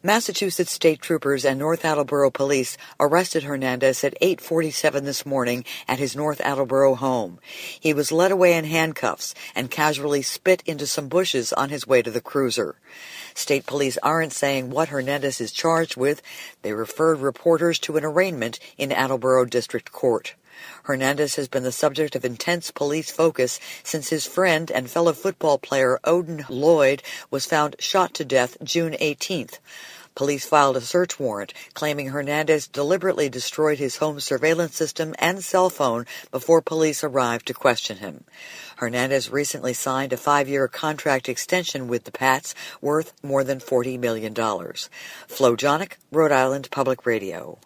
Massachusetts state troopers and North Attleboro police arrested Hernandez at 8:47 this morning at his North Attleboro home. He was led away in handcuffs and casually spit into some bushes on his way to the cruiser. State police aren't saying what Hernandez is charged with. They referred reporters to an arraignment in Attleboro District Court. Hernandez has been the subject of intense police focus since his friend and fellow football player Odin Lloyd was found shot to death June 18th. Police filed a search warrant claiming Hernandez deliberately destroyed his home surveillance system and cell phone before police arrived to question him. Hernandez recently signed a 5-year contract extension with the Pats worth more than $40 million. Flo Jonick, Rhode Island Public Radio.